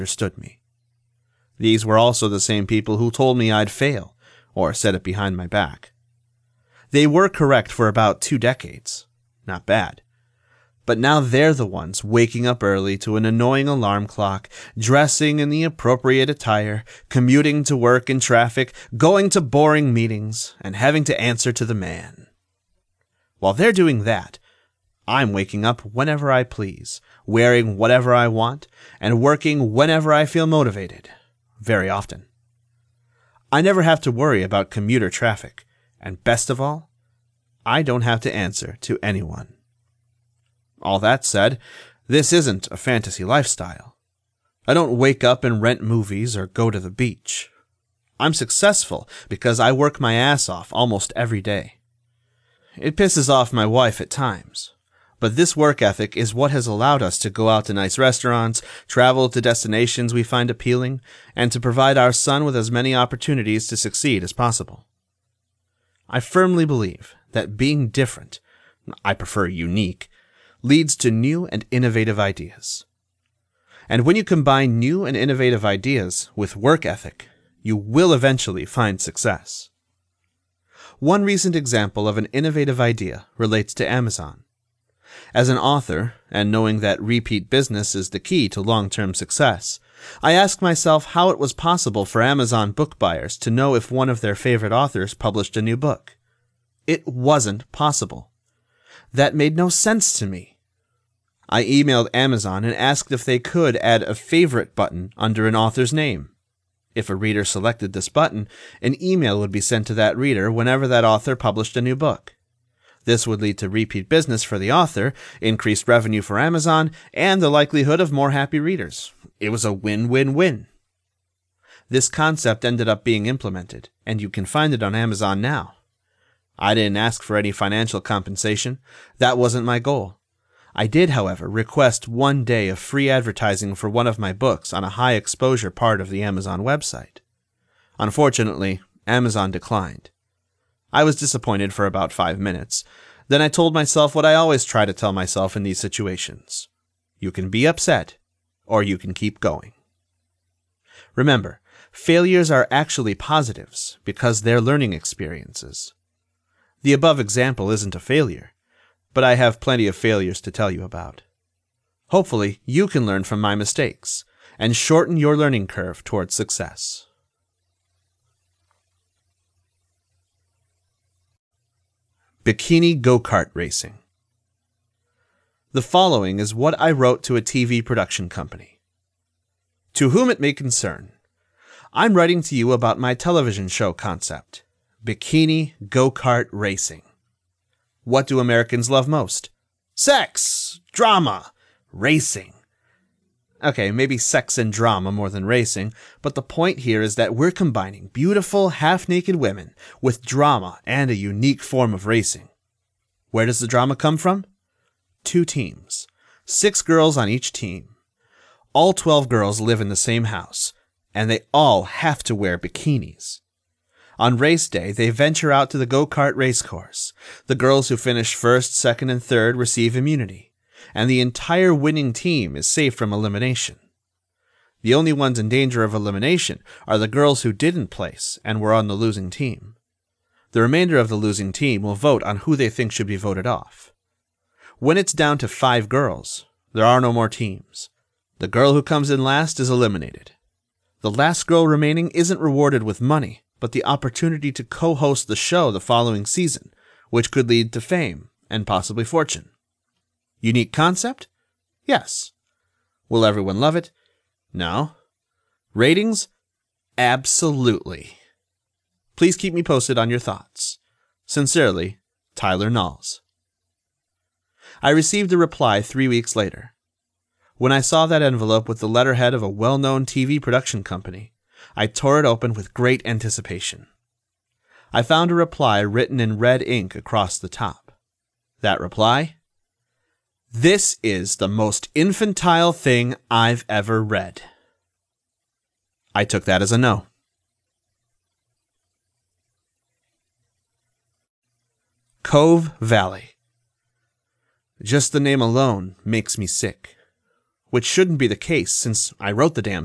understood me. These were also the same people who told me I'd fail, or said it behind my back. They were correct for about 2 decades. Not bad. But now they're the ones waking up early to an annoying alarm clock, dressing in the appropriate attire, commuting to work in traffic, going to boring meetings, and having to answer to the man. While they're doing that, I'm waking up whenever I please, wearing whatever I want, and working whenever I feel motivated. Very often. I never have to worry about commuter traffic, and best of all, I don't have to answer to anyone. All that said, this isn't a fantasy lifestyle. I don't wake up and rent movies or go to the beach. I'm successful because I work my ass off almost every day. It pisses off my wife at times, but this work ethic is what has allowed us to go out to nice restaurants, travel to destinations we find appealing, and to provide our son with as many opportunities to succeed as possible. I firmly believe that being different, I prefer unique, leads to new and innovative ideas. And when you combine new and innovative ideas with work ethic, you will eventually find success. One recent example of an innovative idea relates to Amazon. As an author, and knowing that repeat business is the key to long-term success, I asked myself how it was possible for Amazon book buyers to know if one of their favorite authors published a new book. It wasn't possible. That made no sense to me. I emailed Amazon and asked if they could add a favorite button under an author's name. If a reader selected this button, an email would be sent to that reader whenever that author published a new book. This would lead to repeat business for the author, increased revenue for Amazon, and the likelihood of more happy readers. It was a win-win-win. This concept ended up being implemented, and you can find it on Amazon now. I didn't ask for any financial compensation. That wasn't my goal. I did, however, request 1 day of free advertising for one of my books on a high-exposure part of the Amazon website. Unfortunately, Amazon declined. I was disappointed for about 5 minutes. Then I told myself what I always try to tell myself in these situations. You can be upset, or you can keep going. Remember, failures are actually positives because they're learning experiences. The above example isn't a failure, but I have plenty of failures to tell you about. Hopefully, you can learn from my mistakes and shorten your learning curve towards success. Bikini go-kart racing. The following is what I wrote to a TV production company. To whom it may concern, I'm writing to you about my television show concept, Bikini Go-Kart Racing. What do Americans love most? Sex, drama, racing. Okay, maybe sex and drama more than racing, but the point here is that we're combining beautiful, half-naked women with drama and a unique form of racing. Where does the drama come from? 2 teams, 6 girls on each team. All 12 girls live in the same house, and they all have to wear bikinis. On race day, they venture out to the go-kart race course. The girls who finish first, second, and third receive immunity, and the entire winning team is safe from elimination. The only ones in danger of elimination are the girls who didn't place and were on the losing team. The remainder of the losing team will vote on who they think should be voted off. When it's down to 5 girls, there are no more teams. The girl who comes in last is eliminated. The last girl remaining isn't rewarded with money, but the opportunity to co-host the show the following season, which could lead to fame and possibly fortune. Unique concept? Yes. Will everyone love it? No. Ratings? Absolutely. Please keep me posted on your thoughts. Sincerely, Tyler Knowles. I received a reply 3 weeks later. When I saw that envelope with the letterhead of a well-known TV production company, I tore it open with great anticipation. I found a reply written in red ink across the top. That reply? This is the most infantile thing I've ever read. I took that as a no. Cove Valley. Just the name alone makes me sick. Which shouldn't be the case since I wrote the damn